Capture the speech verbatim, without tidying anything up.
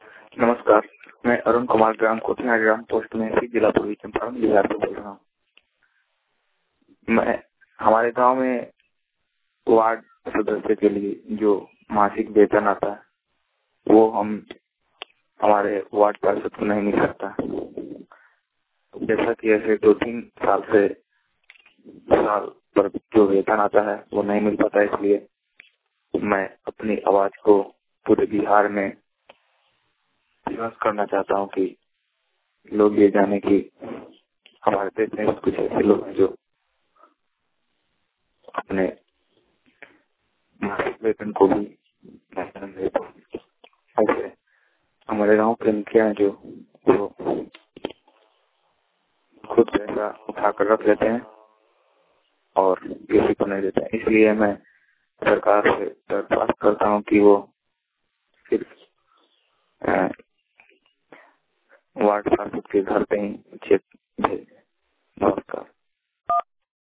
नमस्कार, मैं अरुण कुमार ग्राम कोठिया ग्राम पोस्ट में से जिला पूर्वी चंपारण बिहार से बोल रहा हूँ। मैं हमारे गांव में वार्ड सदस्य के लिए जो मासिक वेतन आता है वो हम हमारे वार्ड पार्षद को नहीं मिल सकता। जैसा कि ऐसे दो तीन साल से साल पर जो वेतन आता है वो नहीं मिल पाता, इसलिए मैं अपनी आवाज को पूरे बिहार में विश्वास करना चाहता हूँ कि लोग ये जाने कि हमारे देश में कुछ ऐसे लोग हैं जो अपने मासिक वेतन को भी वेतन देते हैं। ऐसे हमारे गांव के मुखिया हैं जो वो खुद पैसा उठा कर रख लेते हैं और किसी को नहीं देते हैं। इसलिए मैं सरकार से दरख्वास्त करता हूँ कि वो सिर्फ वार्ड पार्षद के घर पे ही चेक भेज